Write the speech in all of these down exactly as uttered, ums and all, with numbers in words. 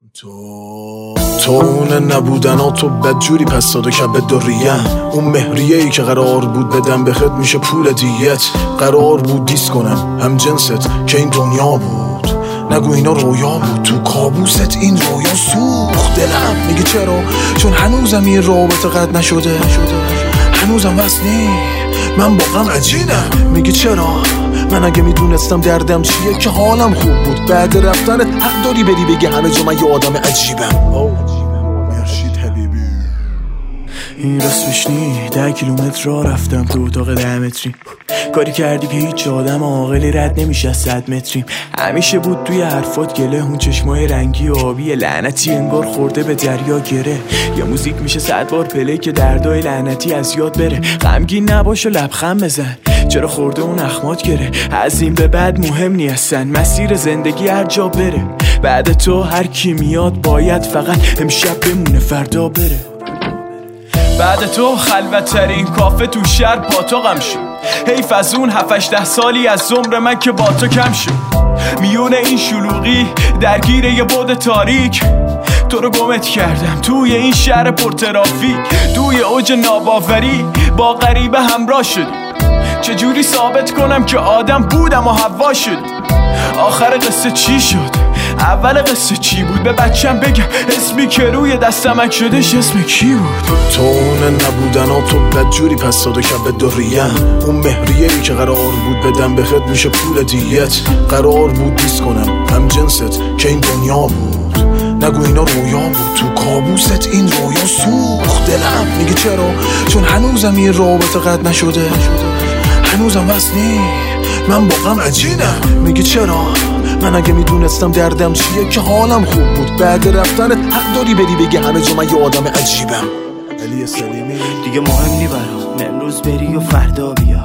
تو تو اون نبودن ها تو بدجوری پس داد و کبت داریم. اون مهریه ای که قرار بود بدم بخت میشه پول دیت. قرار بود دیس کنم هم جنست که این دنیا بود. نگو اینا رویا بود تو کابوست این رویا سوخت دلم. میگه چرا؟ چون هنوزم این رابطه قد نشده، هنوزم وصلی من با غم عجینم. میگه چرا؟ من اگه میدونستم دردم چیه که حالم خوب بود. بعد رفتنت حق داری بری بگی همه جا من یه آدم عجیبم. مرشید حبیبی این راستش نی ده کیلومتر را رفتم تو اتاق ده متری. کاری کردی که هیچ آدم عاقلی رد نمیشه از صد متریم. همیشه بود توی حرفات گله، اون چشمای رنگی و آبی لعنتی انگار خورده به دریا گره. یا موزیک میشه صد بار پلی که دردای لعنتی از یاد بره. غمگین نباش و لبخند بزن، چرا خورده اون اخمات گره. از این به بعد مهم نیستن مسیر زندگی هر جا بره. بعد تو هر کی میاد باید فقط امشب بمونه فردا بره. بعد تو خلوت ترین کافه تو شهر پاتاقم شد. حیف از اون هفتش ده سالی از عمر من که با تو کم شد. میونه این شلوغی درگیر یه بعد تاریک، تو رو گمت کردم توی این شهر پرترافیک. توی اوج ناباوری با غریبه همراه شدی. چجوری ثابت کنم که آدم بودم و هوا شد؟ آخر قصه چی شد؟ اول قصه چی بود؟ به بچم بگم اسمی که روی دستمک شدش اسم کی بود؟ تو اون نبودن ها تو بدجوری پس داد و کبت داریم. اون مهریه ای که قرار بود بدم بخت میشه پول دیت. قرار بود دیس کنم هم جنست که این دنیا بود. نگو اینا رویا بود تو کابوست این رویا سوخت دلم. میگه چرا؟ چون هنوزم این رابطه قد نشده، هنوزم وصلی من با غم عجینم. میگه چرا؟ من اگه میدونستم دردم چیه که حالم خوب بود. بعد رفتنت حق داری بری بگی همه جا من یه آدم عجیبم. علی سلیمی دیگه مهم نی برام امروز بری و فردا بیای.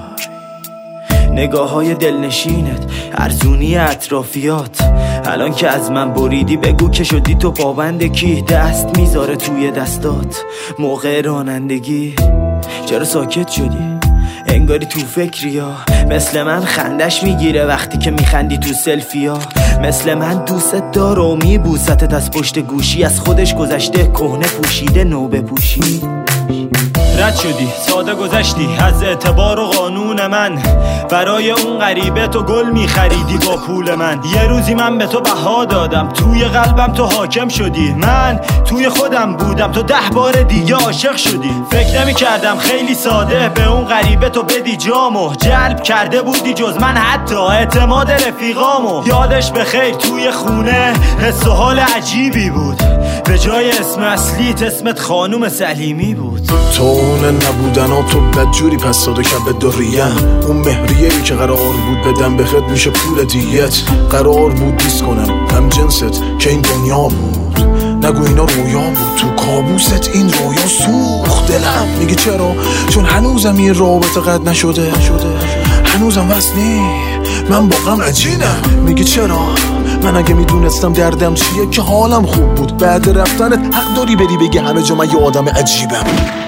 نگاه های دلنشینت، ارزونی اطرافیات. الان که از من بریدی بگو که شدی تو پابند کی؟ دست میذاره توی دستات موقع رانندگی. چرا ساکت شدی؟ انگاری تو فکری ها. مثل من خندش میگیره وقتی که میخندی تو سلفی ها. مثل من دوست داره و میبوستت از پشت گوشی. از خودش گذشته کهنه پوشیده نو بپوشی. رد شدی ساده گذشتی از اعتبار و قانون من. برای اون غریبه تو گل میخریدی با پول من. یه روزی من به تو بها دادم توی قلبم تو حاکم شدی. من توی خودم بودم تو ده بار دیگه عاشق شدی. فکر نمی کردم خیلی ساده به اون غریبه تو بدی جامو. جلب کرده بودی جز من حتی اعتماد رفیقامو. یادش به خیر توی خونه حس و حال عجیبی بود. به جای اسم اصلیت اسمت خانوم سلیمی بود. تو اون نبودن ها تو بدجوری پس داد و کبت داریم. اون مهریه ای که قرار بود بدم بخت میشه پول دیت. قرار بود دیس کنم هم جنست که این دنیا بود. نگو اینا رویا بود تو کابوست این رویا سوخت دلم. میگه چرا؟ چون هنوزم این رابطه قد نشده، هنوزم وصلی من با غم عجینم. میگه چرا؟ من اگه میدونستم دردم چیه که حالم خوب بود. بعد رفتنت حق داری بری بگی همه جا من یه آدم عجیبم.